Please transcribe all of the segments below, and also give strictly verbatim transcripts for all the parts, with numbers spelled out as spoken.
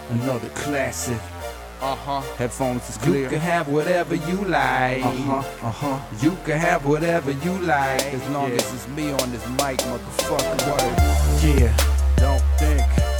Another classic. Uh-huh. Headphones is clear. You can have whatever you like. Uh-huh, uh-huh. You can have whatever you like. As long Yeah. as it's me on this mic, motherfucker. Word. Yeah, Don't think.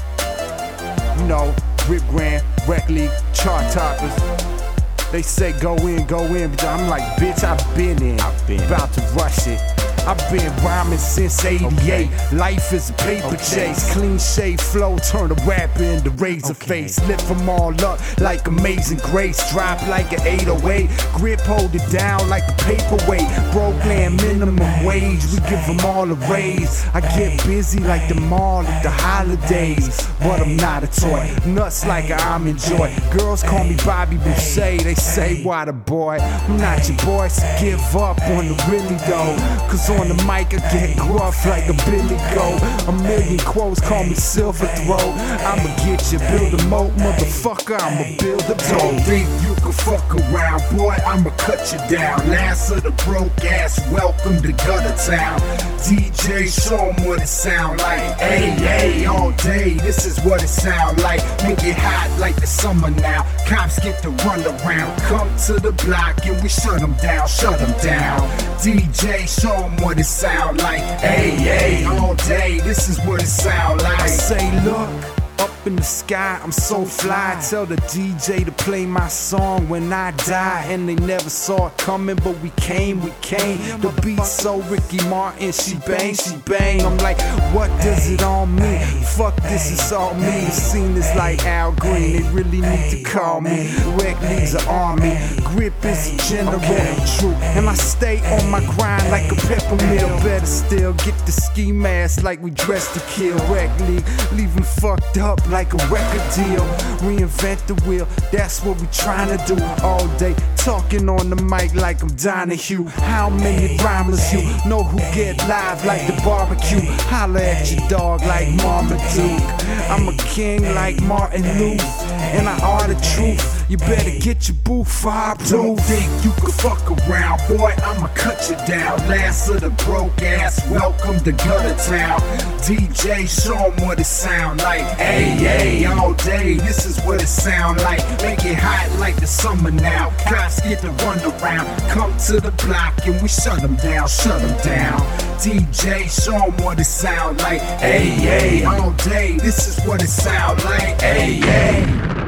you know, Rip Grand, Rec League, chart toppers. They say go in, go in, but I'm like, bitch, I've been in. I've been About to rush it. I've been rhyming since eighty-eight. Okay. Life is a paper Okay. chase. Clean shave flow, turn a rapper into razor Okay. face. Lift them all up like Amazing Grace. Drop like an eight oh eight. Grip hold it down like a paperweight. Broke land minimum wage. We give them all a raise. I get busy like the mall at the holidays. But I'm not a toy. Nuts like I'm enjoy. Girls call me Bobby Boucher. They say, why the boy? I'm not your boy, so give up on the really though. Cause on the mic I get gruff like a Billy Goat. A million quotes call me Silver Throat. I'ma get you, build a moat, motherfucker, I'ma build a boat. Don't think you can fuck around, boy, I'ma cut you down. Last of the broke ass, welcome to Gutter Town. D J, show 'em what it sound like. Hey, hey, all day, this is what it sound like. Make it hot like the summer now. Cops get to run around. Come to the block and we shut 'em down, shut 'em down. D J, show 'em what it sound like. Hey, hey, all day, this is what it sound I like. say, look, up in the sky, I'm so fly. Tell the D J to play my song when I die. And they never saw it coming, but we came, we came. The beat so Ricky Martin, she bang, she bang. I'm like, what does it all mean? Fuck this, it's all me. The scene is like Al Green, they really need to call me. Rec League's an army, Grip is a general, true. And I stay on my grind like a pepper mill. Better still, get the ski mask like we dressed to kill. Rec League, leave 'em fucked up like a record deal. Reinvent the wheel, that's what we trying to do all day. Talking on the mic like I'm Donahue. How many rhymers you know who get live like the barbecue? Holla at your dog like Marmaduke. I'm a king like Martin Luther, and I are the truth. You better get your boo five Don't proof. think you can fuck around, boy, I'ma cut you down. Last of the broke ass, welcome to Gutter Town. D J, show 'em what it sound like. Hey, hey, all day, this is what it sound like. Make it hot like the summer now. Cops get to run around. Come to the block and we shut 'em down, shut 'em down. D J, show 'em what it sound like. Hey, hey, all day, this is what it sound like. Hey, hey.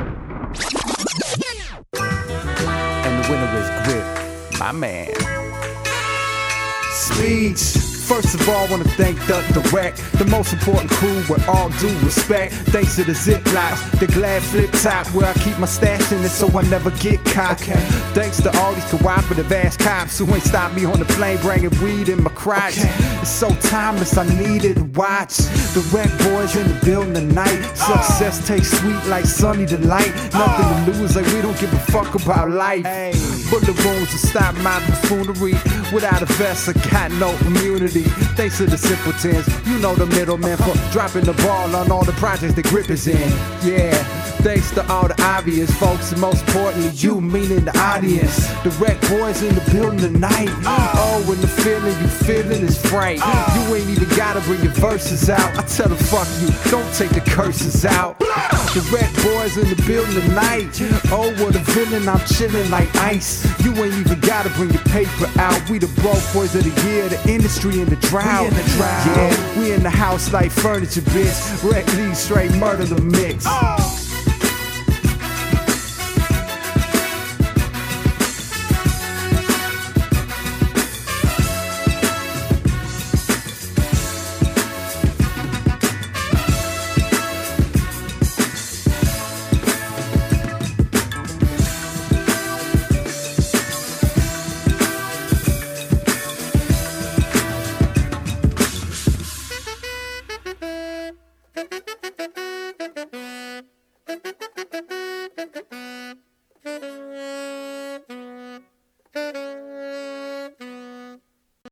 And the winner is Grip, my man. Speech. First of all, I wanna thank the direct, the most important crew with all due respect. Thanks to the Ziplocs, the glad flip top where I keep my stash in it so I never get caught. Okay. Thanks to all these cooperative ass cops who ain't stopped me on the plane bringing weed in my crotch. Okay. It's so timeless, I needed to watch. The Rec Boys in the building tonight. Success tastes sweet like sunny delight. Nothing to lose, like we don't give a fuck about life. Hey. Bullet wounds to stop my buffoonery. Without a vest, I got no immunity. Thanks to the simpletons, you know the middlemen for dropping the ball on all the projects that Grip is in. Yeah, thanks to all the obvious folks, and most importantly, you, meaning the audience. The Rec Boys in the building tonight. Oh, and the feeling you feeling is frank. You ain't even gotta bring your verses out. I tell them fuck you, don't take the curses out. The Rec Boys in the building tonight. Oh, what a villain, I'm chilling like ice. You ain't even gotta bring your paper out. We the broke boys of the year, the industry in the drought. We in the drought. Yeah, we in the house like furniture, bitch. Rec League straight murder the mix.